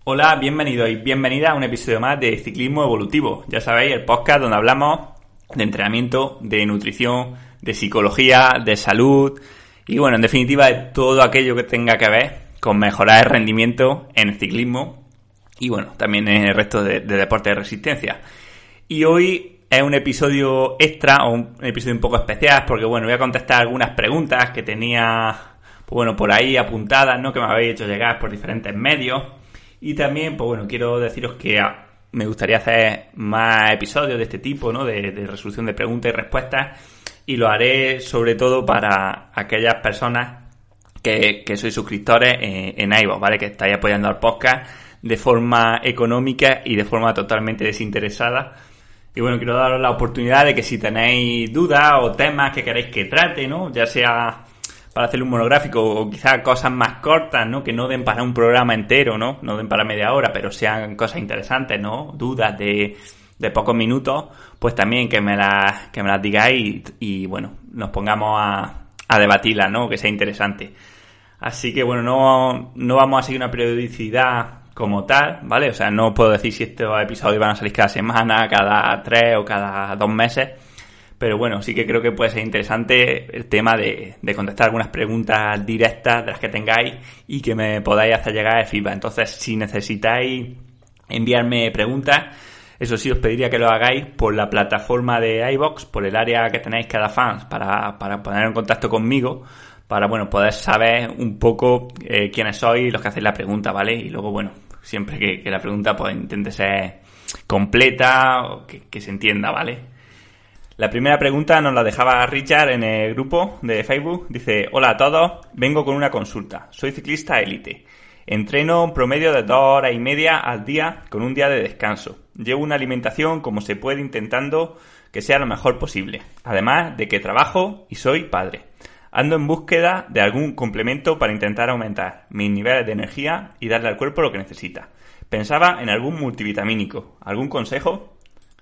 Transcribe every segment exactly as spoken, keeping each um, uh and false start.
Hola, bienvenidos y bienvenidas a un episodio más de Ciclismo Evolutivo. Ya sabéis, el podcast donde hablamos de entrenamiento, de nutrición, de psicología, de salud y bueno, en definitiva de todo aquello que tenga que ver con mejorar el rendimiento en el ciclismo y bueno, también en el resto de, de deportes de resistencia. Y hoy es un episodio extra o un episodio un poco especial porque bueno, voy a contestar algunas preguntas que tenía pues bueno, por ahí apuntadas, ¿no? Que me habéis hecho llegar por diferentes medios. Y también, pues bueno, quiero deciros que ah, me gustaría hacer más episodios de este tipo, ¿no? De, de resolución de preguntas y respuestas. Y lo haré sobre todo para aquellas personas que, que sois suscriptores en, en iVoox, ¿vale? Que estáis apoyando al podcast de forma económica y de forma totalmente desinteresada. Y bueno, quiero daros la oportunidad de que si tenéis dudas o temas que queréis que trate, ¿no? Ya sea para hacer un monográfico o quizás cosas más cortas, ¿no? Que no den para un programa entero, ¿no? No den para media hora, pero sean cosas interesantes, ¿no? Dudas de, de pocos minutos, pues también que me las, que me las digáis y, y bueno, nos pongamos a, a debatirlas, ¿no? Que sea interesante. Así que bueno, no, no vamos a seguir una periodicidad como tal, ¿vale? O sea, no puedo decir si estos episodios van a salir cada semana, cada tres o cada dos meses. Pero bueno, sí que creo que puede ser interesante el tema de, de contestar algunas preguntas directas de las que tengáis y que me podáis hacer llegar el feedback. Entonces, si necesitáis enviarme preguntas, eso sí, os pediría que lo hagáis por la plataforma de iVoox, por el área que tenéis cada fans para, para poner en contacto conmigo, para bueno poder saber un poco eh, quiénes sois los que hacéis la pregunta, ¿vale? Y luego, bueno, siempre que, que la pregunta pues intente ser completa o que, que se entienda, ¿vale? La primera pregunta nos la dejaba Richard en el grupo de Facebook. Dice: hola a todos, vengo con una consulta. Soy ciclista élite. Entreno un promedio de dos horas y media al día con un día de descanso. Llevo una alimentación como se puede intentando que sea lo mejor posible. Además de que trabajo y soy padre. Ando en búsqueda de algún complemento para intentar aumentar mis niveles de energía y darle al cuerpo lo que necesita. Pensaba en algún multivitamínico. ¿Algún consejo?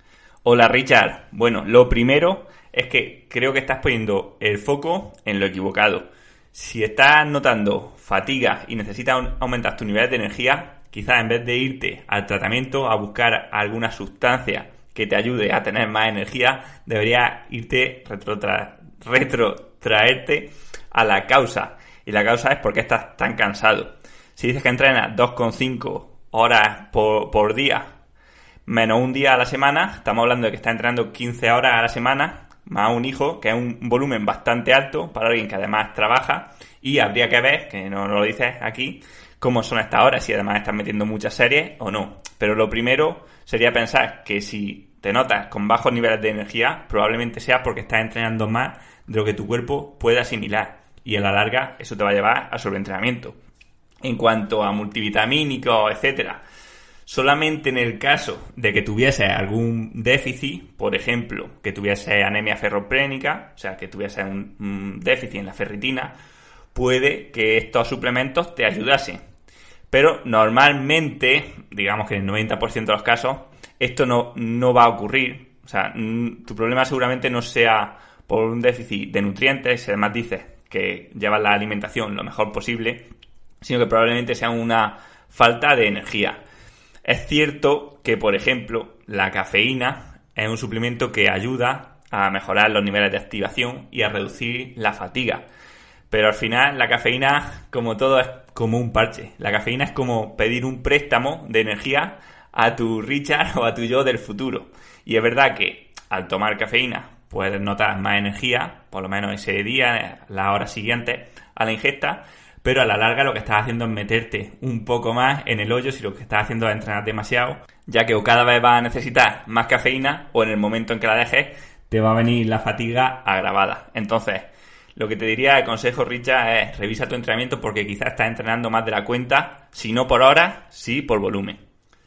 Hola Richard, bueno, lo primero es que creo que estás poniendo el foco en lo equivocado. Si estás notando fatiga y necesitas aumentar tus niveles de energía, quizás en vez de irte al tratamiento a buscar alguna sustancia que te ayude a tener más energía, deberías irte retrotra- retrotraerte a la causa. Y la causa es porque estás tan cansado. Si dices que entrenas dos coma cinco horas por, por día, menos un día a la semana, estamos hablando de que está entrenando quince horas a la semana, más un hijo, que es un volumen bastante alto para alguien que además trabaja, y habría que ver, que no lo dices aquí, cómo son estas horas, si además estás metiendo muchas series o no. Pero lo primero sería pensar que si te notas con bajos niveles de energía, probablemente sea porque estás entrenando más de lo que tu cuerpo puede asimilar, y a la larga eso te va a llevar a sobreentrenamiento. En cuanto a multivitamínicos, etcétera, solamente en el caso de que tuviese algún déficit, por ejemplo, que tuviese anemia ferroprénica, o sea, que tuviese un, un déficit en la ferritina, puede que estos suplementos te ayudasen. Pero normalmente, digamos que en el noventa por ciento de los casos, esto no, no va a ocurrir. O sea, tu problema seguramente no sea por un déficit de nutrientes, si además dices que llevas la alimentación lo mejor posible, sino que probablemente sea una falta de energía. Es cierto que, por ejemplo, la cafeína es un suplemento que ayuda a mejorar los niveles de activación y a reducir la fatiga. Pero al final la cafeína, como todo, es como un parche. La cafeína es como pedir un préstamo de energía a tu Richard o a tu yo del futuro. Y es verdad que al tomar cafeína puedes notar más energía, por lo menos ese día, las horas siguientes a la ingesta, pero a la larga lo que estás haciendo es meterte un poco más en el hoyo si lo que estás haciendo es entrenar demasiado, ya que o cada vez vas a necesitar más cafeína o en el momento en que la dejes te va a venir la fatiga agravada. Entonces, lo que te diría, el consejo, Richard, es revisa tu entrenamiento porque quizás estás entrenando más de la cuenta, si no por horas, sí por volumen.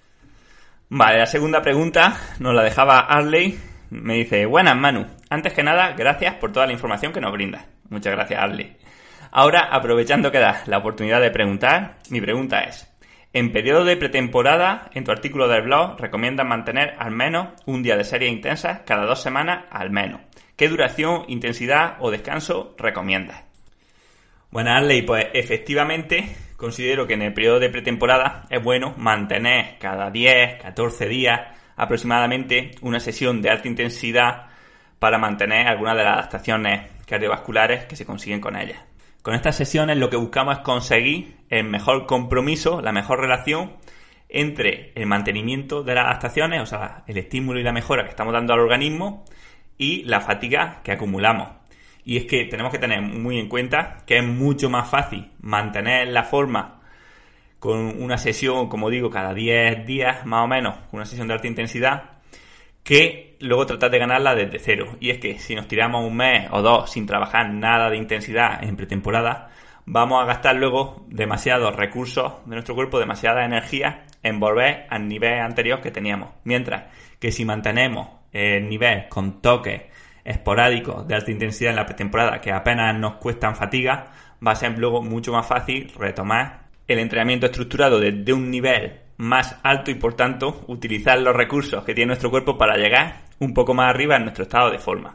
Vale, la segunda pregunta nos la dejaba Arley. Me dice: buenas Manu, antes que nada, gracias por toda la información que nos brindas. Muchas gracias, Arley. Ahora, aprovechando que das la oportunidad de preguntar, mi pregunta es: en periodo de pretemporada, en tu artículo del blog, recomiendas mantener al menos un día de series intensas cada dos semanas al menos. ¿Qué duración, intensidad o descanso recomiendas? Bueno, Arley, pues efectivamente, considero que en el periodo de pretemporada es bueno mantener cada diez, catorce días aproximadamente una sesión de alta intensidad para mantener algunas de las adaptaciones cardiovasculares que se consiguen con ellas. Con estas sesiones lo que buscamos es conseguir el mejor compromiso, la mejor relación entre el mantenimiento de las adaptaciones, o sea, el estímulo y la mejora que estamos dando al organismo, y la fatiga que acumulamos. Y es que tenemos que tener muy en cuenta que es mucho más fácil mantener la forma con una sesión, como digo, cada diez días más o menos, una sesión de alta intensidad, que luego tratar de ganarla desde cero. Y es que si nos tiramos un mes o dos sin trabajar nada de intensidad en pretemporada, vamos a gastar luego demasiados recursos de nuestro cuerpo, demasiada energía en volver al nivel anterior que teníamos. Mientras que si mantenemos el nivel con toques esporádicos de alta intensidad en la pretemporada que apenas nos cuestan fatiga, va a ser luego mucho más fácil retomar el entrenamiento estructurado desde un nivel más alto y por tanto utilizar los recursos que tiene nuestro cuerpo para llegar un poco más arriba en nuestro estado de forma.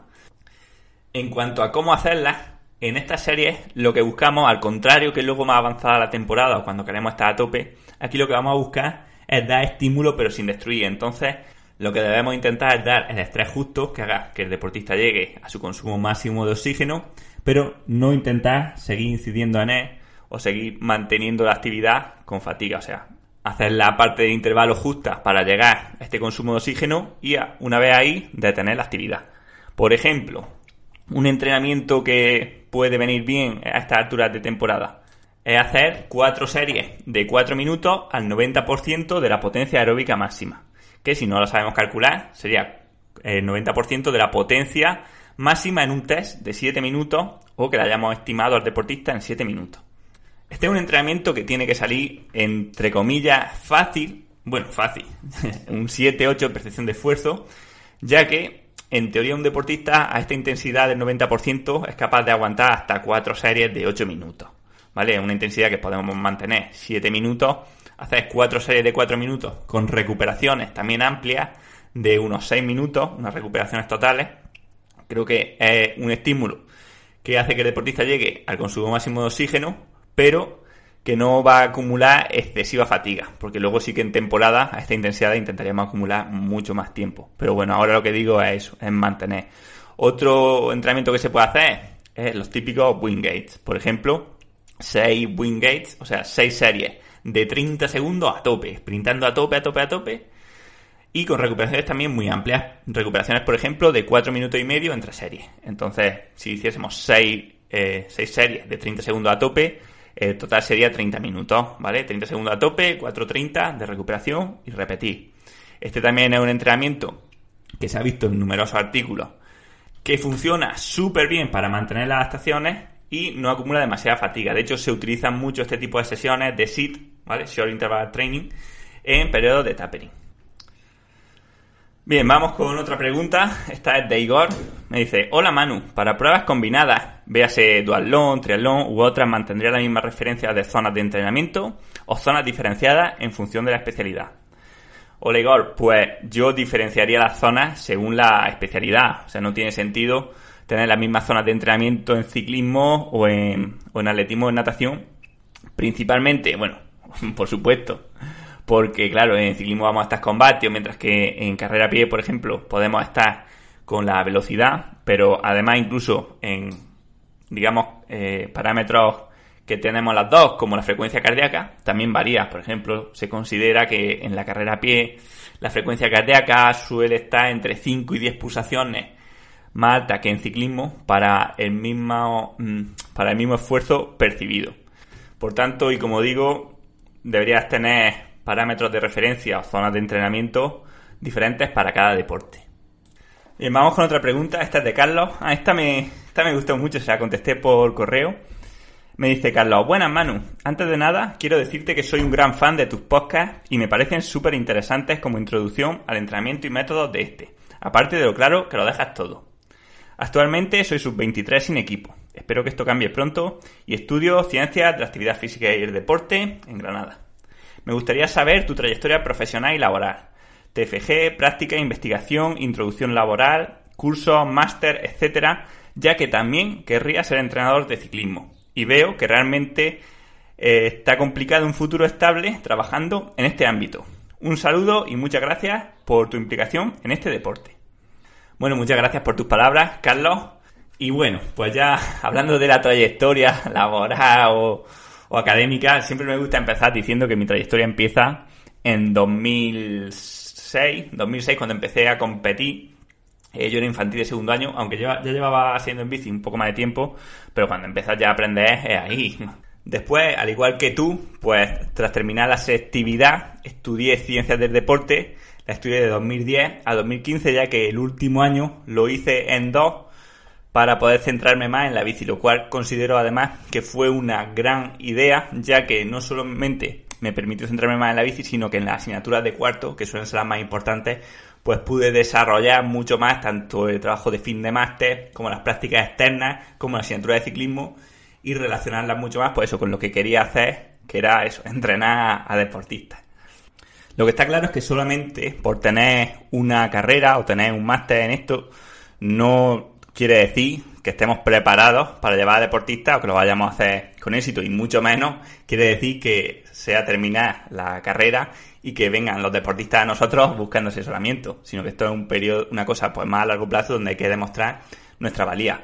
En cuanto a cómo hacerlas, en estas series lo que buscamos, al contrario que luego más avanzada la temporada o cuando queremos estar a tope, aquí lo que vamos a buscar es dar estímulo pero sin destruir. Entonces lo que debemos intentar es dar el estrés justo que haga que el deportista llegue a su consumo máximo de oxígeno, pero no intentar seguir incidiendo en él o seguir manteniendo la actividad con fatiga, o sea, hacer la parte de intervalo justa para llegar a este consumo de oxígeno y una vez ahí detener la actividad. Por ejemplo, un entrenamiento que puede venir bien a estas alturas de temporada es hacer cuatro series de cuatro minutos al noventa por ciento de la potencia aeróbica máxima, que si no lo sabemos calcular sería el noventa por ciento de la potencia máxima en un test de siete minutos o que la hayamos estimado al deportista en siete minutos. Este es un entrenamiento que tiene que salir, entre comillas, fácil, bueno, fácil, un siete ocho de percepción de esfuerzo, ya que, en teoría, un deportista a esta intensidad del noventa por ciento es capaz de aguantar hasta cuatro series de ocho minutos, ¿vale? Una intensidad que podemos mantener siete minutos, hacer cuatro series de cuatro minutos con recuperaciones también amplias de unos seis minutos, unas recuperaciones totales. Creo que es un estímulo que hace que el deportista llegue al consumo máximo de oxígeno, pero que no va a acumular excesiva fatiga, porque luego sí que en temporada a esta intensidad intentaríamos acumular mucho más tiempo. Pero bueno, ahora lo que digo es eso, es mantener. Otro entrenamiento que se puede hacer es los típicos Wingates. Por ejemplo, seis Wingates, o sea, seis series de treinta segundos a tope, sprintando a tope, a tope, a tope, y con recuperaciones también muy amplias. Recuperaciones, por ejemplo, de cuatro minutos y medio entre series. Entonces, si hiciésemos seis eh, series de treinta segundos a tope, el total sería treinta minutos, ¿vale? treinta segundos a tope, cuatro treinta de recuperación y repetir. Este también es un entrenamiento que se ha visto en numerosos artículos que funciona súper bien para mantener las adaptaciones y no acumula demasiada fatiga. De hecho, se utilizan mucho este tipo de sesiones de S I T, ¿vale? Short Interval Training, en periodos de tapering. Bien, vamos con otra pregunta. Esta es de Igor. Me dice: hola Manu, para pruebas combinadas, véase duatlón, triatlón u otras, ¿mantendría la misma referencia de zonas de entrenamiento o zonas diferenciadas en función de la especialidad? Hola Igor, pues yo diferenciaría las zonas según la especialidad. O sea, no tiene sentido tener las mismas zonas de entrenamiento en ciclismo o en, o en atletismo o en natación. Principalmente, bueno, por supuesto, porque claro, en ciclismo vamos a estar con vatios, mientras que en carrera a pie, por ejemplo, podemos estar con la velocidad, pero además incluso en, digamos, eh, parámetros que tenemos las dos, como la frecuencia cardíaca, también varía. Por ejemplo, se considera que en la carrera a pie la frecuencia cardíaca suele estar entre cinco y diez pulsaciones más alta que en ciclismo para el mismo, para el mismo esfuerzo percibido. Por tanto, y como digo, deberías tener parámetros de referencia o zonas de entrenamiento diferentes para cada deporte. Bien, vamos con otra pregunta. Esta es de Carlos. Ah, esta me, esta me gustó mucho, se la contesté por correo. Me dice Carlos: buenas Manu, antes de nada quiero decirte que soy un gran fan de tus podcasts y me parecen súper interesantes como introducción al entrenamiento y métodos de este, aparte de lo claro que lo dejas todo. Actualmente soy sub veintitrés sin equipo, espero que esto cambie pronto y estudio ciencias de la actividad física y el deporte en Granada. Me gustaría saber tu trayectoria profesional y laboral, T F G, práctica, investigación, introducción laboral, cursos, máster, etcétera, ya que también querría ser entrenador de ciclismo y veo que realmente eh, está complicado un futuro estable trabajando en este ámbito. Un saludo y muchas gracias por tu implicación en este deporte. Bueno, muchas gracias por tus palabras, Carlos. Y bueno, pues ya hablando de la trayectoria laboral o, o académica, siempre me gusta empezar diciendo que mi trayectoria empieza en dos mil seis, cuando empecé a competir. Eh, yo era infantil de segundo año, aunque ya, ya llevaba haciendo en bici un poco más de tiempo, pero cuando empiezas ya a aprender es ahí. Después, al igual que tú, pues tras terminar la selectividad, estudié Ciencias del Deporte. La estudié de dos mil diez a dos mil quince, ya que el último año lo hice en dos para poder centrarme más en la bici, lo cual considero además que fue una gran idea, ya que no solamente me permitió centrarme más en la bici, sino que en las asignaturas de cuarto, que suelen ser las más importantes, pues pude desarrollar mucho más tanto el trabajo de fin de máster, como las prácticas externas, como la asignatura de ciclismo, y relacionarlas mucho más, pues eso, con lo que quería hacer, que era eso, entrenar a deportistas. Lo que está claro es que solamente por tener una carrera o tener un máster en esto, no quiere decir que estemos preparados para llevar a deportistas o que lo vayamos a hacer con éxito, y mucho menos quiere decir que sea terminar la carrera y que vengan los deportistas a nosotros buscando asesoramiento, sino que esto es un periodo, una cosa pues más a largo plazo donde hay que demostrar nuestra valía.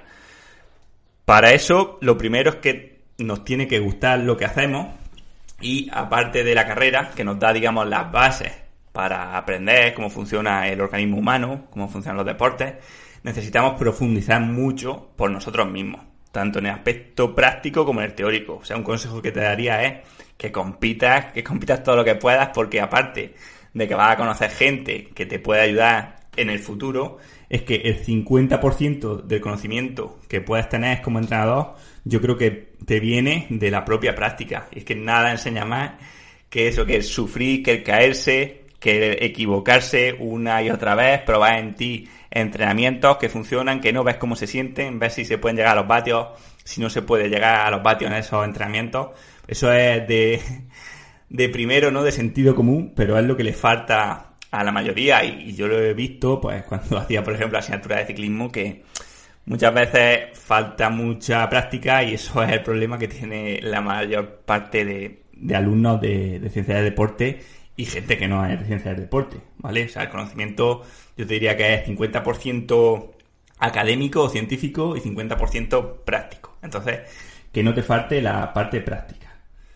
Para eso, lo primero es que nos tiene que gustar lo que hacemos, y aparte de la carrera, que nos da, digamos, las bases para aprender cómo funciona el organismo humano, cómo funcionan los deportes, necesitamos profundizar mucho por nosotros mismos, tanto en el aspecto práctico como en el teórico. O sea, un consejo que te daría es que compitas, que compitas todo lo que puedas, porque aparte de que vas a conocer gente que te puede ayudar en el futuro, es que el cincuenta por ciento del conocimiento que puedes tener como entrenador, yo creo que te viene de la propia práctica. Y es que nada enseña más que eso, que el sufrir, que el caerse, que el equivocarse una y otra vez, probar en ti entrenamientos que funcionan, que no ves cómo se sienten, ves si se pueden llegar a los vatios, si no se puede llegar a los vatios en esos entrenamientos. Eso es de, de primero, ¿no? De sentido común, pero es lo que le falta a la mayoría, y, y yo lo he visto pues cuando hacía, por ejemplo, la asignatura de ciclismo, que muchas veces falta mucha práctica, y eso es el problema que tiene la mayor parte de, de alumnos de, de ciencias del deporte y gente que no es de ciencias del deporte, ¿vale? O sea, el conocimiento yo te diría que es cincuenta por ciento académico o científico y cincuenta por ciento práctico. Entonces, que no te falte la parte práctica.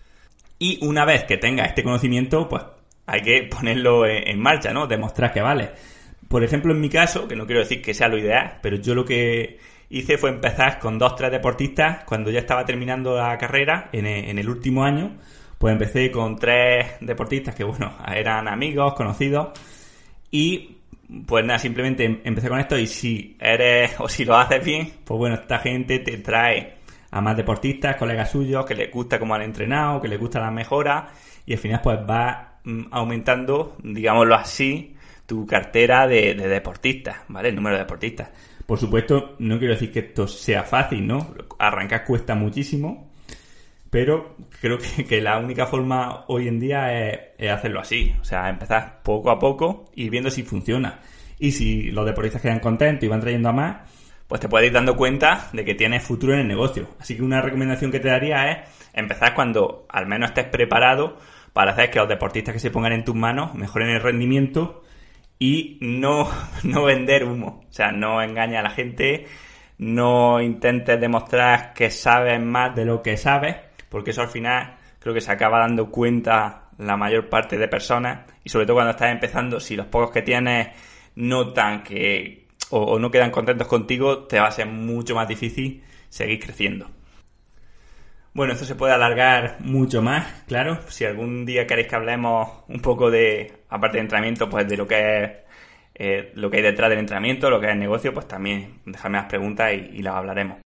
Y una vez que tengas este conocimiento, pues hay que ponerlo en marcha, ¿no? Demostrar que vale. Por ejemplo, en mi caso, que no quiero decir que sea lo ideal, pero yo lo que hice fue empezar con dos, tres deportistas cuando ya estaba terminando la carrera, en el, en el último año. Pues empecé con tres deportistas que, bueno, eran amigos, conocidos, y pues nada, simplemente empecé con esto, y si eres, o si lo haces bien, pues bueno, esta gente te trae a más deportistas, colegas suyos, que les gusta cómo han entrenado, que les gusta las mejoras, y al final pues va aumentando, digámoslo así, tu cartera de, de deportistas, ¿vale? El número de deportistas. Por supuesto, no quiero decir que esto sea fácil, ¿no? Arrancar cuesta muchísimo, pero creo que, que la única forma hoy en día es, es hacerlo así. O sea, empezar poco a poco y viendo si funciona. Y si los deportistas quedan contentos y van trayendo a más, pues te puedes ir dando cuenta de que tienes futuro en el negocio. Así que una recomendación que te daría es empezar cuando al menos estés preparado para hacer que los deportistas que se pongan en tus manos mejoren el rendimiento, y no, no vender humo. O sea, no engañes a la gente, no intentes demostrar que sabes más de lo que sabes, porque eso al final creo que se acaba dando cuenta la mayor parte de personas, y sobre todo cuando estás empezando, si los pocos que tienes notan que o, o no quedan contentos contigo, te va a ser mucho más difícil seguir creciendo. Bueno, esto se puede alargar mucho más, claro. Si algún día queréis que hablemos un poco de, aparte de entrenamiento, pues de lo que es eh, lo que hay detrás del entrenamiento, lo que es el negocio, pues también dejadme las preguntas y, y las hablaremos.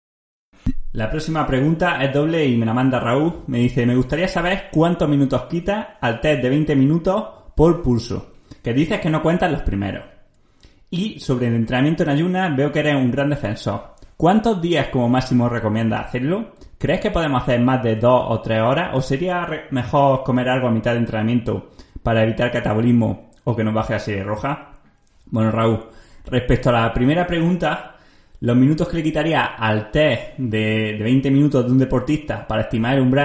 La próxima pregunta es doble y me la manda Raúl. Me dice: me gustaría saber cuántos minutos quitas al test de veinte minutos por pulso, que dices que no cuentan los primeros. Y sobre el entrenamiento en ayunas, veo que eres un gran defensor. ¿Cuántos días como máximo recomiendas hacerlo? ¿Crees que podemos hacer más de dos o tres horas? ¿O sería re- mejor comer algo a mitad de entrenamiento para evitar catabolismo o que nos baje la serie roja? Bueno, Raúl, respecto a la primera pregunta, los minutos que le quitaría al test de, de veinte minutos de un deportista para estimar el umbral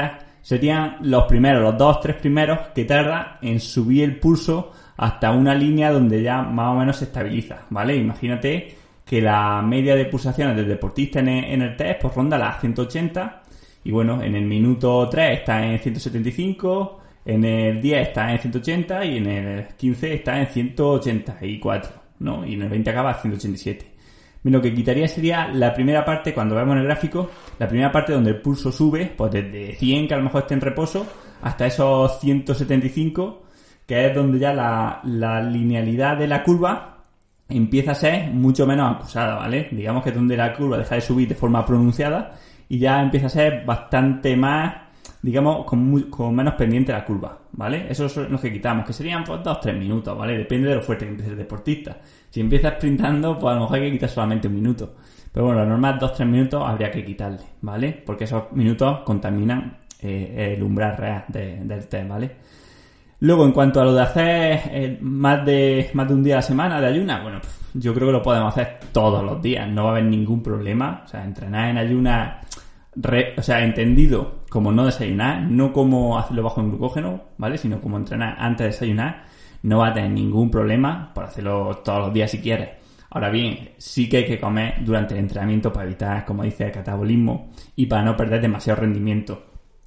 serían los primeros, los dos, tres primeros que tarda en subir el pulso hasta una línea donde ya más o menos se estabiliza, ¿vale? Imagínate que la media de pulsaciones del deportista en el, en el test pues ronda las ciento ochenta y bueno, en el minuto tres está en ciento setenta y cinco, en el diez está en ciento ochenta y en el quince está en ciento ochenta y cuatro, ¿no? Y en el veinte acaba a ciento ochenta y siete. Lo que quitaría sería la primera parte, cuando vemos en el gráfico, la primera parte donde el pulso sube, pues desde cien, que a lo mejor esté en reposo, hasta esos ciento setenta y cinco, que es donde ya la, la linealidad de la curva empieza a ser mucho menos acusada, ¿vale? Digamos que es donde la curva deja de subir de forma pronunciada y ya empieza a ser bastante más, digamos, con, muy, con menos pendiente la curva, ¿vale? Eso es lo que quitamos, que serían pues dos tres minutos, ¿vale? Depende de lo fuerte que empiece el deportista. Si empieza sprintando, pues a lo mejor hay que quitar solamente un minuto. Pero bueno, lo normal dos tres minutos habría que quitarle, ¿vale? Porque esos minutos contaminan eh, el umbral real de, del test, ¿vale? Luego, en cuanto a lo de hacer eh, más de más de un día a la semana de ayuna, bueno, yo creo que lo podemos hacer todos los días, no va a haber ningún problema. O sea, entrenar en ayuna, re, o sea, entendido como no desayunar, no como hacerlo bajo en glucógeno, ¿vale? Sino como entrenar antes de desayunar, no va a tener ningún problema por hacerlo todos los días si quieres. Ahora bien, sí que hay que comer durante el entrenamiento para evitar, como dice, el catabolismo y para no perder demasiado rendimiento.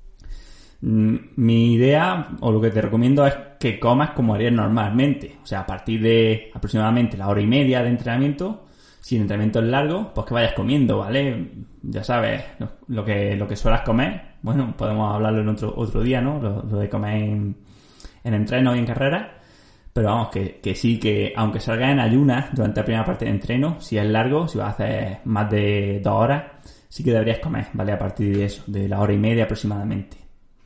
Mi idea, o lo que te recomiendo, es que comas como harías normalmente. O sea, a partir de aproximadamente la hora y media de entrenamiento, si el entrenamiento es largo, pues que vayas comiendo, ¿vale? Ya sabes, lo que lo que suelas comer. Bueno, podemos hablarlo en otro otro día, ¿no? Lo, lo de comer en, en entreno y en carrera. Pero vamos, que, que sí, que aunque salgas en ayunas durante la primera parte de entreno, si es largo, si vas a hacer más de dos horas, sí que deberías comer, ¿vale? A partir de eso, de la hora y media aproximadamente.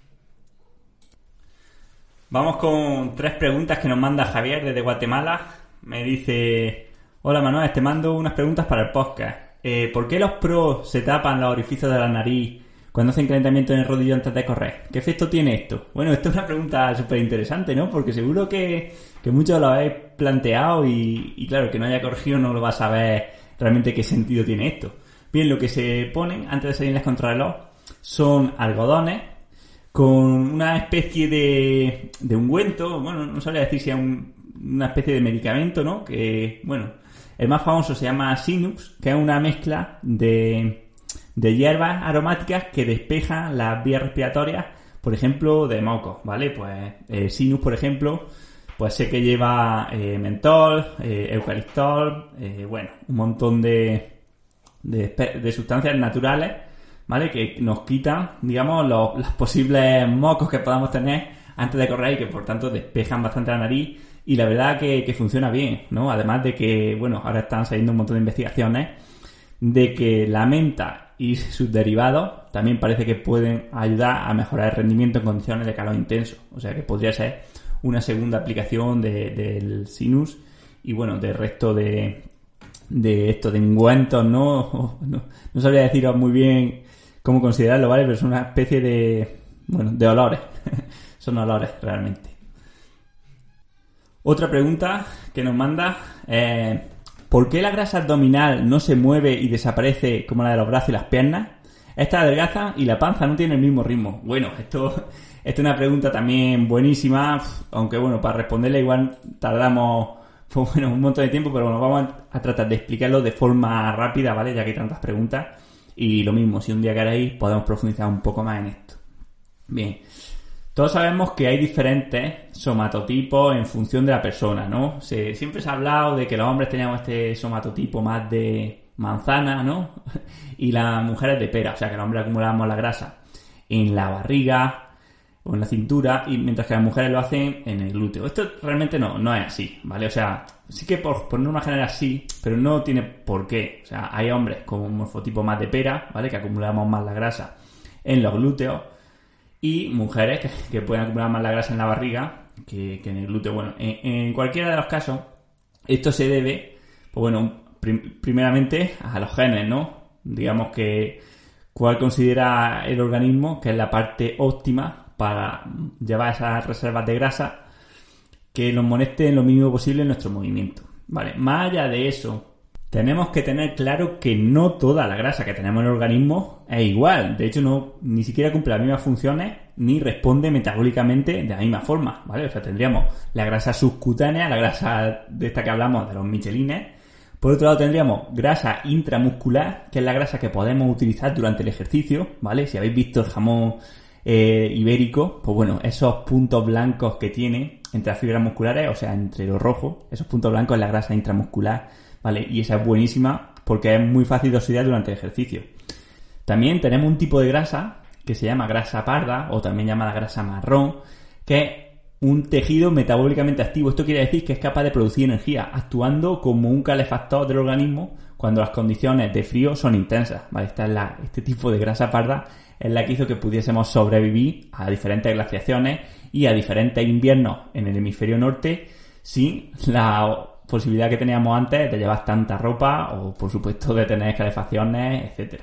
Vamos con tres preguntas que nos manda Javier desde Guatemala. Me dice: hola Manuel, te mando unas preguntas para el podcast. Eh, ¿Por qué los pros se tapan los orificios de la nariz cuando hacen calentamiento en el rodillo antes de correr? ¿Qué efecto tiene esto? Bueno, esto es una pregunta súper interesante, ¿no? Porque seguro que, que muchos lo habéis planteado y, y claro, que no haya corregido no lo va a saber realmente qué sentido tiene esto. Bien, lo que se ponen antes de salir las contrarreloj son algodones con una especie de, de ungüento, bueno, no sabría decir si es un, una especie de medicamento, ¿no? Que, bueno, el más famoso se llama Sinus, que es una mezcla de, de hierbas aromáticas que despejan las vías respiratorias, por ejemplo, de mocos, ¿vale? Pues eh, Sinus, por ejemplo, pues sé que lleva eh, mentol, eh, eucaliptol, eh, bueno, un montón de, de, de sustancias naturales, ¿vale? Que nos quitan, digamos, los, los posibles mocos que podamos tener antes de correr y que por tanto despejan bastante la nariz y la verdad que, que funciona bien, ¿no? Además de que, bueno, ahora están saliendo un montón de investigaciones de que la menta y sus derivados también parece que pueden ayudar a mejorar el rendimiento en condiciones de calor intenso. O sea que podría ser una segunda aplicación de, del Sinus y bueno, del resto de, de esto, de ungüentos, ¿no? No, no sabría deciros muy bien cómo considerarlo, ¿vale? Pero es una especie de, bueno, de olores. Son olores, realmente. Otra pregunta que nos manda es: ¿por qué la grasa abdominal no se mueve y desaparece como la de los brazos y las piernas? Esta adelgaza y la panza no tiene el mismo ritmo. Bueno, esto, esto es una pregunta también buenísima, aunque bueno, para responderla igual tardamos pues, bueno, un montón de tiempo, pero bueno, vamos a tratar de explicarlo de forma rápida, ¿vale? Ya que hay tantas preguntas. Y lo mismo, si un día queréis, podemos profundizar un poco más en esto. Bien, todos sabemos que hay diferentes somatotipos en función de la persona, ¿no? Se, siempre se ha hablado de que los hombres teníamos este somatotipo más de manzana, ¿no? Y las mujeres de pera, o sea que los hombres acumulamos la grasa en la barriga o en la cintura, y mientras que las mujeres lo hacen en el glúteo. Esto realmente no, no es así, ¿vale? O sea, sí que por, por norma general sí, pero no tiene por qué. O sea, hay hombres con un morfotipo más de pera, ¿vale? Que acumulamos más la grasa en los glúteos, y mujeres que, que pueden acumular más la grasa en la barriga que, que en el glúteo. Bueno, en, en cualquiera de los casos, esto se debe, pues bueno, prim, primeramente a los genes, ¿no? Digamos que cuál considera el organismo que es la parte óptima para llevar esas reservas de grasa que nos molesten lo mínimo posible en nuestro movimiento. Vale, más allá de eso, tenemos que tener claro que no toda la grasa que tenemos en el organismo es igual. De hecho, no ni siquiera cumple las mismas funciones ni responde metabólicamente de la misma forma, ¿vale? O sea, tendríamos la grasa subcutánea, la grasa de esta que hablamos de los michelines. Por otro lado, tendríamos grasa intramuscular, que es la grasa que podemos utilizar durante el ejercicio, ¿vale? Si habéis visto el jamón eh, ibérico, pues bueno, esos puntos blancos que tiene entre las fibras musculares, o sea, entre lo rojo, esos puntos blancos es la grasa intramuscular, ¿vale? Y esa es buenísima porque es muy fácil de oxidar durante el ejercicio. También tenemos un tipo de grasa que se llama grasa parda, o también llamada grasa marrón, que es un tejido metabólicamente activo. Esto quiere decir que es capaz de producir energía, actuando como un calefactor del organismo cuando las condiciones de frío son intensas, ¿vale? Esta es la, este tipo de grasa parda es la que hizo que pudiésemos sobrevivir a diferentes glaciaciones y a diferentes inviernos en el hemisferio norte sin la posibilidad que teníamos antes de llevar tanta ropa o, por supuesto, de tener calefacciones, etcétera.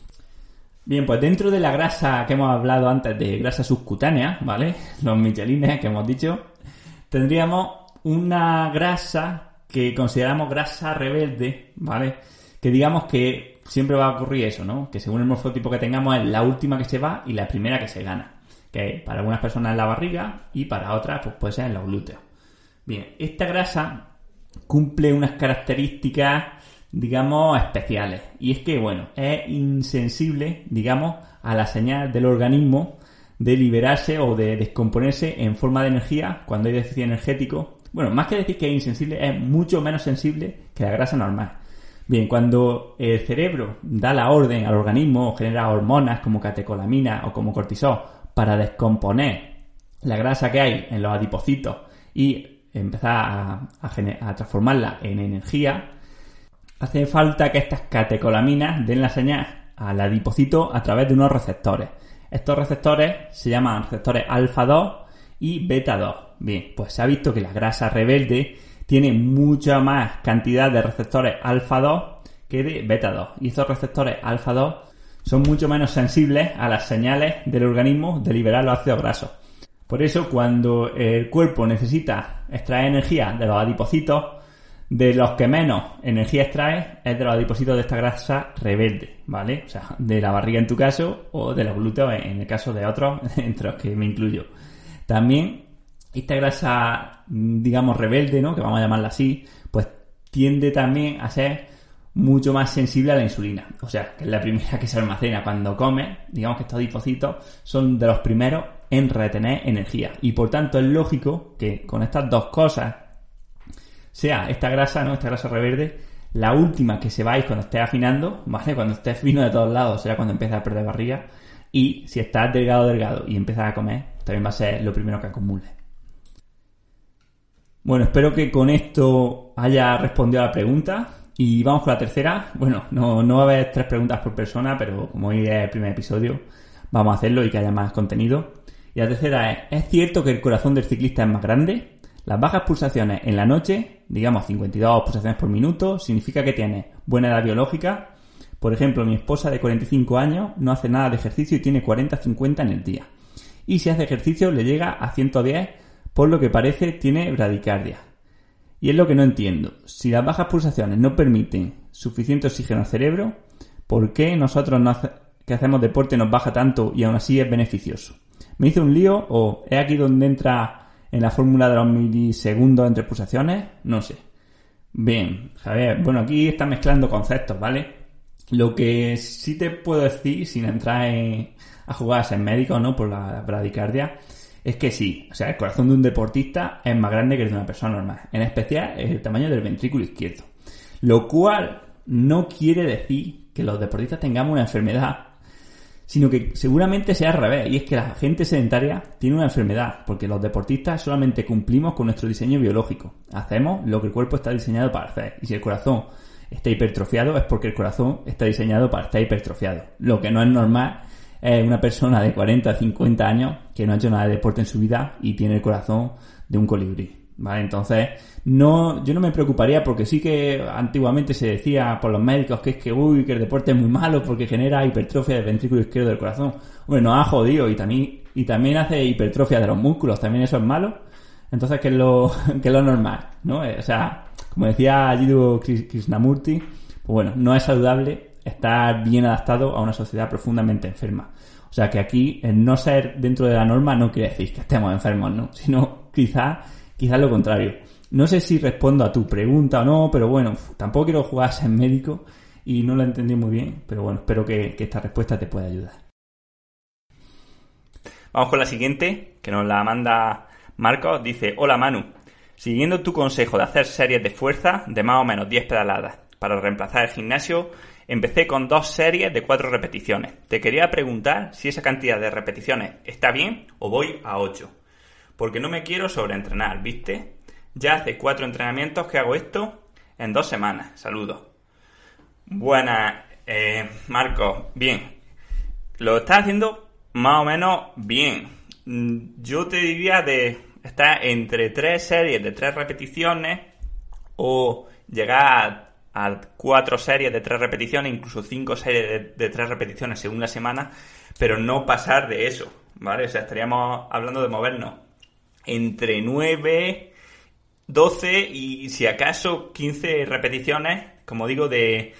Bien, pues dentro de la grasa que hemos hablado antes de grasa subcutánea, ¿vale? Los michelines que hemos dicho, tendríamos una grasa que consideramos grasa rebelde, ¿vale? Que digamos que siempre va a ocurrir eso, ¿no? Que según el morfotipo que tengamos es la última que se va y la primera que se gana. Que para algunas personas es la barriga y para otras pues puede ser en los glúteos. Bien, esta grasa cumple unas características, digamos, especiales. Y es que, bueno, es insensible, digamos, a la señal del organismo de liberarse o de descomponerse en forma de energía cuando hay déficit energético. Bueno, más que decir que es insensible, es mucho menos sensible que la grasa normal. Bien, cuando el cerebro da la orden al organismo o genera hormonas como catecolamina o como cortisol para descomponer la grasa que hay en los adipocitos y empezar a, a, a transformarla en energía, hace falta que estas catecolaminas den la señal al adipocito a través de unos receptores. Estos receptores se llaman receptores alfa dos y beta dos. Bien, pues se ha visto que la grasa rebelde tiene mucha más cantidad de receptores alfa dos que de beta dos. Y estos receptores alfa dos son mucho menos sensibles a las señales del organismo de liberar los ácidos grasos. Por eso, cuando el cuerpo necesita extraer energía de los adipocitos, de los que menos energía extrae es de los adipocitos de esta grasa rebelde, ¿vale? O sea, de la barriga en tu caso o de los glúteos en el caso de otros, entre los que me incluyo. También esta grasa, digamos, rebelde, ¿no? Que vamos a llamarla así, pues tiende también a ser mucho más sensible a la insulina. O sea, que es la primera que se almacena cuando comes. Digamos que estos adipocitos son de los primeros en retener energía. Y por tanto es lógico que con estas dos cosas sea esta grasa, ¿no? Esta grasa reverde, la última que se vais cuando estés afinando, ¿vale? Cuando estés fino de todos lados será cuando empiezas a perder barriga. Y si estás delgado, delgado y empiezas a comer, también va a ser lo primero que acumules. Bueno, espero que con esto haya respondido a la pregunta. Y vamos con la tercera. Bueno, no, no va a haber tres preguntas por persona, pero como hoy es el primer episodio, vamos a hacerlo y que haya más contenido. Y la tercera es, ¿es cierto que el corazón del ciclista es más grande? Las bajas pulsaciones en la noche, digamos cincuenta y dos pulsaciones por minuto, significa que tiene buena edad biológica. Por ejemplo, mi esposa de cuarenta y cinco años no hace nada de ejercicio y tiene cuarenta a cincuenta en el día. Y si hace ejercicio le llega a ciento diez, por lo que parece tiene bradicardia. Y es lo que no entiendo. Si las bajas pulsaciones no permiten suficiente oxígeno al cerebro, ¿por qué nosotros no hace, que hacemos deporte nos baja tanto y aún así es beneficioso? ¿Me hice un lío o es aquí donde entra en la fórmula de los milisegundos entre pulsaciones? No sé. Bien, Javier, bueno, aquí está mezclando conceptos, ¿vale? Lo que sí te puedo decir, sin entrar en, a jugar a ser médico, ¿no? Por la bradicardia, es que sí, o sea, el corazón de un deportista es más grande que el de una persona normal, en especial el tamaño del ventrículo izquierdo, lo cual no quiere decir que los deportistas tengamos una enfermedad, sino que seguramente sea al revés, y es que la gente sedentaria tiene una enfermedad, porque los deportistas solamente cumplimos con nuestro diseño biológico, hacemos lo que el cuerpo está diseñado para hacer, y si el corazón está hipertrofiado es porque el corazón está diseñado para estar hipertrofiado, lo que no es normal. Es una persona de cuarenta a cincuenta años que no ha hecho nada de deporte en su vida y tiene el corazón de un colibrí, ¿vale? Entonces, no, yo no me preocuparía porque sí que antiguamente se decía por los médicos que es que, uy, que el deporte es muy malo porque genera hipertrofia del ventrículo izquierdo del corazón. Hombre, nos ha jodido y también, y también hace hipertrofia de los músculos, también eso es malo. Entonces, ¿qué es lo, qué es lo normal? ¿No? O sea, como decía Jiddu Krishnamurti, pues bueno, no es saludable estar bien adaptado a una sociedad profundamente enferma. O sea, que aquí el no ser dentro de la norma no quiere decir que estemos enfermos, ¿no? Sino quizás quizás lo contrario. No sé si respondo a tu pregunta o no, pero bueno, tampoco quiero jugar a ser médico y no lo entendí muy bien, pero bueno, espero que, que esta respuesta te pueda ayudar. Vamos con la siguiente, que nos la manda Marcos. Dice: hola Manu, siguiendo tu consejo de hacer series de fuerza de más o menos diez pedaladas para reemplazar el gimnasio, empecé con dos series de cuatro repeticiones. Te quería preguntar si esa cantidad de repeticiones está bien o voy a ocho. Porque no me quiero sobreentrenar, ¿viste? Ya hace cuatro entrenamientos que hago esto en dos semanas. Saludos. Buenas, eh, Marcos. Bien. Lo estás haciendo más o menos bien. Yo te diría de estar entre tres series de tres repeticiones o llegar a, a cuatro series de tres repeticiones, incluso cinco series de, de tres repeticiones según la semana, pero no pasar de eso, ¿vale? O sea, estaríamos hablando de movernos entre nueve, doce y si acaso quince repeticiones, como digo, de,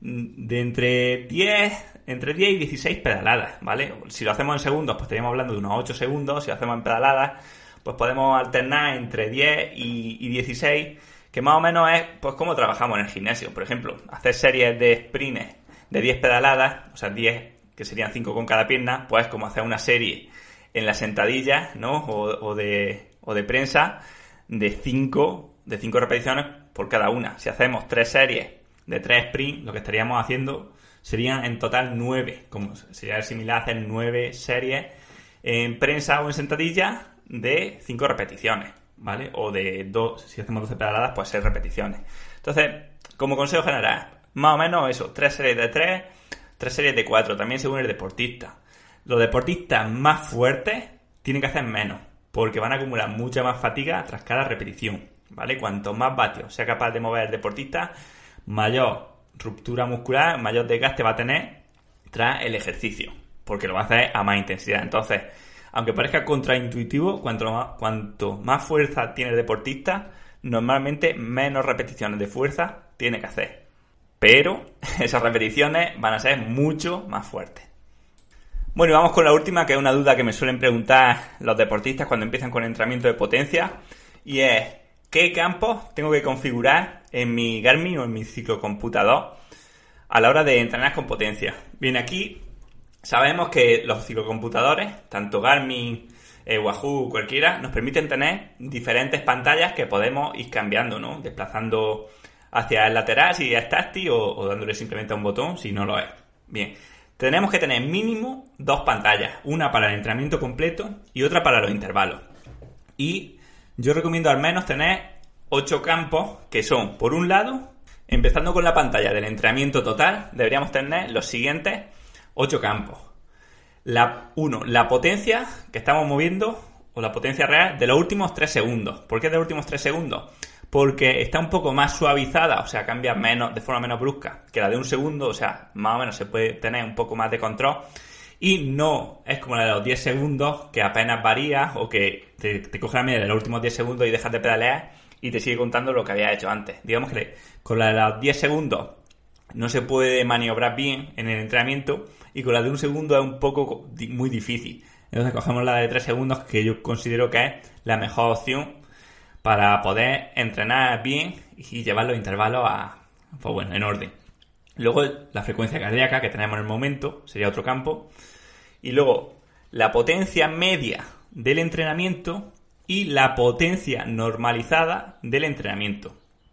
de entre diez, entre diez y dieciséis pedaladas, ¿vale? Si lo hacemos en segundos, pues estaríamos hablando de unos ocho segundos. Si lo hacemos en pedaladas, pues podemos alternar entre diez y, y dieciséis, que más o menos es pues como trabajamos en el gimnasio. Por ejemplo, hacer series de sprints de diez pedaladas, o sea, diez, que serían cinco con cada pierna, pues como hacer una serie en la sentadilla, ¿no? O, o de o de prensa de cinco de cinco repeticiones por cada una. Si hacemos tres series de tres sprints, lo que estaríamos haciendo serían en total nueve, como sería similar a hacer nueve series en prensa o en sentadilla de cinco repeticiones, ¿vale? O de dos, si hacemos doce pedaladas, pues seis repeticiones. Entonces, como consejo general, más o menos eso, tres series de tres, tres series de cuatro, también según el deportista. Los deportistas más fuertes tienen que hacer menos, porque van a acumular mucha más fatiga tras cada repetición, ¿vale? Cuanto más vatios sea capaz de mover el deportista, mayor ruptura muscular, mayor desgaste va a tener tras el ejercicio, porque lo va a hacer a más intensidad. Entonces, aunque parezca contraintuitivo, cuanto más, cuanto más fuerza tiene el deportista, normalmente menos repeticiones de fuerza tiene que hacer. Pero esas repeticiones van a ser mucho más fuertes. Bueno, y vamos con la última, que es una duda que me suelen preguntar los deportistas cuando empiezan con entrenamiento de potencia, y es: ¿qué campos tengo que configurar en mi Garmin o en mi ciclocomputador a la hora de entrenar con potencia? Bien, aquí sabemos que los ciclocomputadores, tanto Garmin, eh, Wahoo, cualquiera, nos permiten tener diferentes pantallas que podemos ir cambiando, ¿no? Desplazando hacia el lateral si es táctil o, o dándole simplemente a un botón si no lo es. Bien, tenemos que tener mínimo dos pantallas, una para el entrenamiento completo y otra para los intervalos. Y yo recomiendo al menos tener ocho campos, que son, por un lado, empezando con la pantalla del entrenamiento total, deberíamos tener los siguientes ocho campos. La, uno, la potencia que estamos moviendo, o la potencia real, de los últimos tres segundos. ¿Por qué de los últimos tres segundos? Porque está un poco más suavizada, o sea, cambia menos, de forma menos brusca que la de un segundo, o sea, más o menos se puede tener un poco más de control. Y no es como la de los diez segundos, que apenas varía, o que te, te coge la media de los últimos diez segundos y dejas de pedalear y te sigue contando lo que había hecho antes. Digamos que con la de los diez segundos no se puede maniobrar bien en el entrenamiento, y con la de un segundo es un poco muy difícil. Entonces cogemos la de tres segundos, que yo considero que es la mejor opción para poder entrenar bien y llevar los intervalos a, pues bueno, en orden. Luego la frecuencia cardíaca que tenemos en el momento sería otro campo. Y luego la potencia media del entrenamiento y la potencia normalizada del entrenamiento.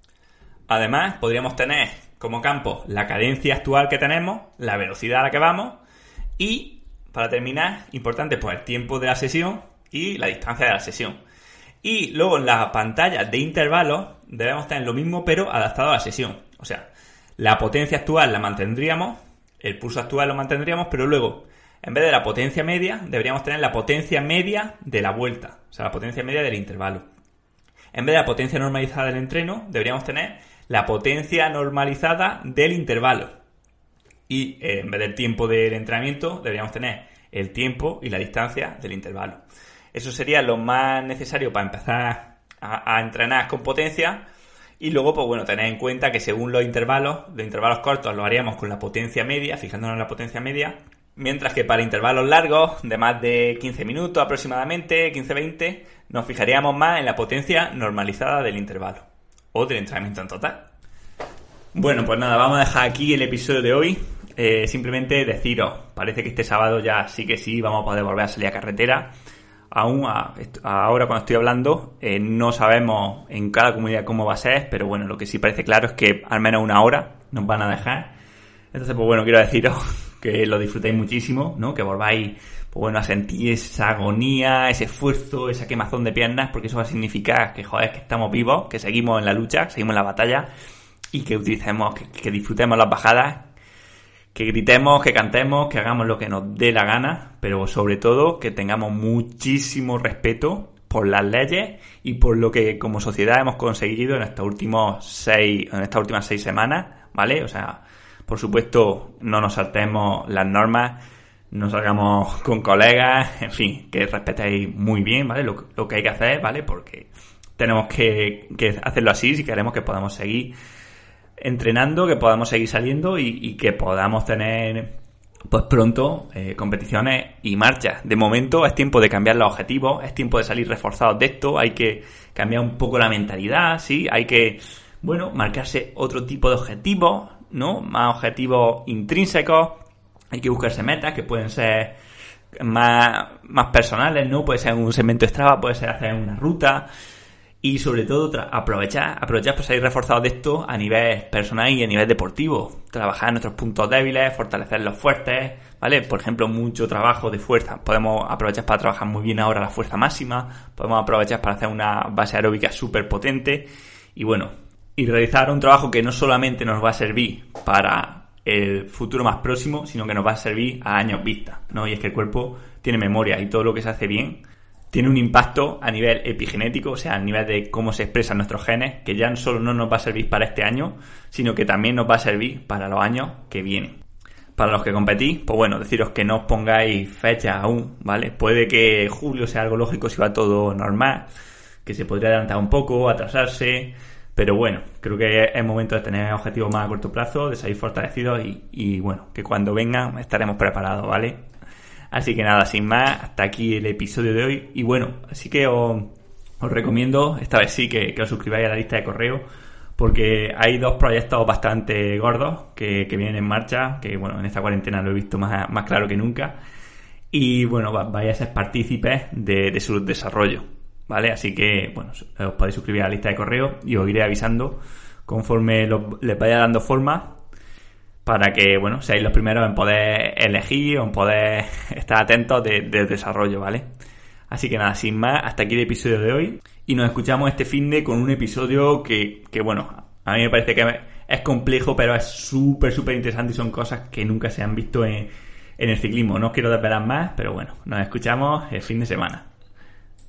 Además, podríamos tener como campo la cadencia actual que tenemos, la velocidad a la que vamos y, para terminar, importante, pues el tiempo de la sesión y la distancia de la sesión. Y luego en las pantallas de intervalos debemos tener lo mismo, pero adaptado a la sesión. O sea, la potencia actual la mantendríamos, el pulso actual lo mantendríamos, pero luego, en vez de la potencia media, deberíamos tener la potencia media de la vuelta. O sea, la potencia media del intervalo. En vez de la potencia normalizada del entreno, deberíamos tener la potencia normalizada del intervalo. Y eh, en vez del tiempo del entrenamiento, deberíamos tener el tiempo y la distancia del intervalo. Eso sería lo más necesario para empezar a, a entrenar con potencia. Y luego, pues bueno, tener en cuenta que según los intervalos, los intervalos cortos los haríamos con la potencia media, fijándonos en la potencia media, mientras que para intervalos largos, de más de quince minutos aproximadamente, quince a veinte, nos fijaríamos más en la potencia normalizada del intervalo, o del entrenamiento en total. Bueno, pues nada, vamos a dejar aquí el episodio de hoy. Eh, simplemente deciros, parece que este sábado ya sí que sí vamos a poder volver a salir a carretera. Aún a, a ahora cuando estoy hablando eh, no sabemos en cada comunidad cómo va a ser, pero bueno, lo que sí parece claro es que al menos una hora nos van a dejar. Entonces, pues bueno, quiero deciros que lo disfrutéis muchísimo, ¿no? Que volváis, pues bueno, a sentir esa agonía, ese esfuerzo, esa quemazón de piernas, porque eso va a significar que, joder, que estamos vivos, que seguimos en la lucha, seguimos en la batalla, y que utilicemos, que, que disfrutemos las bajadas, que gritemos, que cantemos, que hagamos lo que nos dé la gana, pero sobre todo que tengamos muchísimo respeto por las leyes y por lo que como sociedad hemos conseguido en estos últimos seis, en estas últimas seis semanas, ¿vale? O sea, por supuesto, no nos saltemos las normas, no salgamos con colegas, en fin, que respetéis muy bien, ¿vale? Lo, lo que hay que hacer, ¿vale? Porque tenemos que, que hacerlo así si queremos que podamos seguir entrenando, que podamos seguir saliendo y, y que podamos tener pues pronto eh, competiciones y marchas. De momento es tiempo de cambiar los objetivos, es tiempo de salir reforzados de esto, hay que cambiar un poco la mentalidad, sí, hay que, bueno, marcarse otro tipo de objetivos, ¿no? Más objetivos intrínsecos, hay que buscarse metas que pueden ser más, más personales, ¿no? Puede ser un segmento Strava, puede ser hacer una ruta. Y sobre todo tra- aprovechar, aprovechar para salir reforzados de esto a nivel personal y a nivel deportivo. Trabajar en nuestros puntos débiles, fortalecer los fuertes, ¿vale? Por ejemplo, mucho trabajo de fuerza. Podemos aprovechar para trabajar muy bien ahora la fuerza máxima. Podemos aprovechar para hacer una base aeróbica súper potente. Y bueno, y realizar un trabajo que no solamente nos va a servir para el futuro más próximo, sino que nos va a servir a años vista, ¿no? Y es que el cuerpo tiene memoria y todo lo que se hace bien tiene un impacto a nivel epigenético, o sea, a nivel de cómo se expresan nuestros genes, que ya no solo no nos va a servir para este año, sino que también nos va a servir para los años que vienen. Para los que competís, pues bueno, deciros que no os pongáis fecha aún, ¿vale? Puede que julio sea algo lógico si va todo normal, que se podría adelantar un poco, atrasarse, pero bueno, creo que es momento de tener objetivos más a corto plazo, de salir fortalecidos y, y bueno, que cuando vengan estaremos preparados, ¿vale? Así que nada, sin más, hasta aquí el episodio de hoy. Y bueno, así que os, os recomiendo, esta vez sí, que, que os suscribáis a la lista de correo, porque hay dos proyectos bastante gordos que, que vienen en marcha, que bueno, en esta cuarentena lo he visto más, más claro que nunca. Y bueno, vais a ser partícipes de, de su desarrollo, ¿vale? Así que, bueno, os podéis suscribir a la lista de correo y os iré avisando conforme lo, les vaya dando forma, para que, bueno, seáis los primeros en poder elegir o en poder estar atentos del de desarrollo, ¿vale? Así que nada, sin más, hasta aquí el episodio de hoy. Y nos escuchamos este finde con un episodio que, que bueno, a mí me parece que es complejo, pero es súper, súper interesante y son cosas que nunca se han visto en, en el ciclismo. No os quiero desvelar más, pero bueno, nos escuchamos el fin de semana.